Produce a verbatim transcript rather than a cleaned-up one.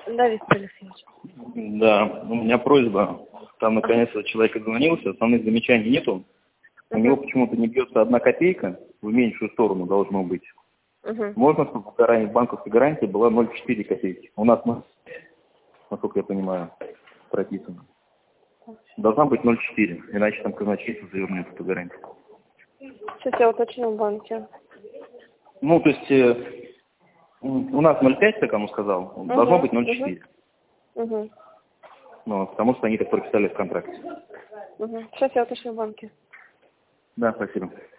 Да, Виктор Алексеевич. Да, у меня просьба. Там наконец-то человек отзвонился, основных замечаний нету. У Uh-huh. него почему-то не бьется одна копейка, в меньшую сторону должно быть. Uh-huh. Можно, чтобы гарантия, банковская гарантия была ноль целых четыре копейки. У нас, насколько я понимаю, прописано. Должна быть ноль целых четыре, иначе там казначейство завернет эту гарантию. Сейчас я уточню в банке. Ну, то есть э, у нас ноль целых пять, как он сказал, Uh-huh. должно быть ноль целых четыре. Uh-huh. Uh-huh. Ну, потому что они так прописали в контракте. Uh-huh. Сейчас я уточню в банке. Да, спасибо.